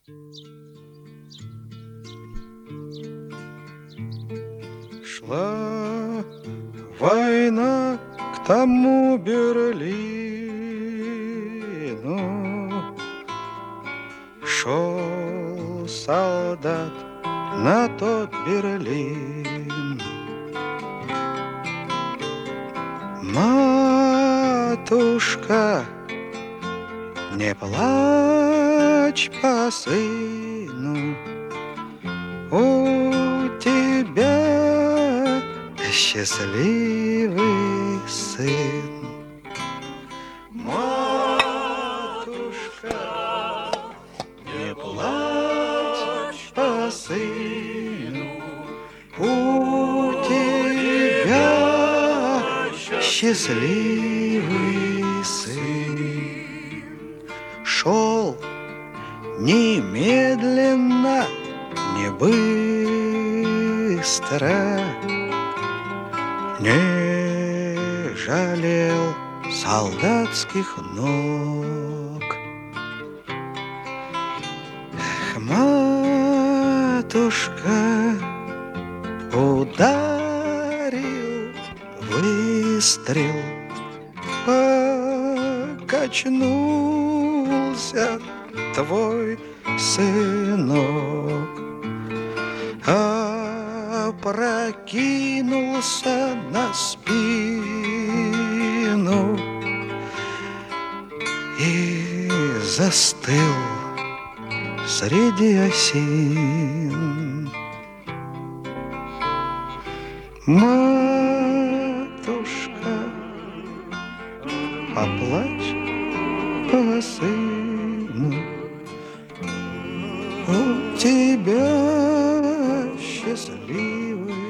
Шла война к тому Берлину, шел солдат на тот Берлин. Матушка, не плачь по сыну, у тебя счастливый сын. Матушка, не плачь по сыну, у тебя счастливый сын. Шел немедленно, не быстро, не жалел солдатских ног. Эх, матушка, ударил выстрел, покачнулся твой сынок, опрокинулся на спину и застыл среди осин. Матушка, поплачь по сыну, у тебя счастливый